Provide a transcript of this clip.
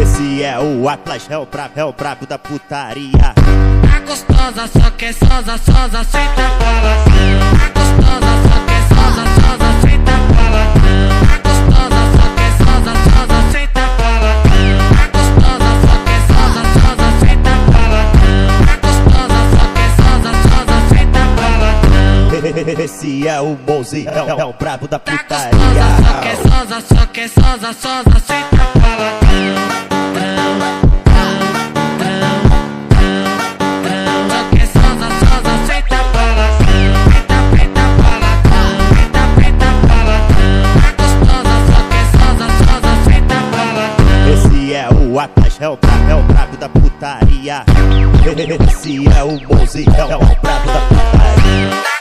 Esse é o Atlas, é o brabo da putaria. Tá gostosa, só quer sosa, sosa, senta palavrão. Tá gostosa, só quer sosa, sosa, senta palavrão. Tá gostosa, só quer sosa, sosa, senta palavrão. Tá gostosa, só quer sosa, sosa, senta palavrão. Tá gostosa, só quer sosa, sosa, senta palavrão. Esse é o Mozi, é o brabo da Tá putaria. gostosa, só quer sosa, só quer sosa, sosa, senta palavrão. O Atlas é o brabo da putaria. Esse é o Mozi, é o brabo da putaria.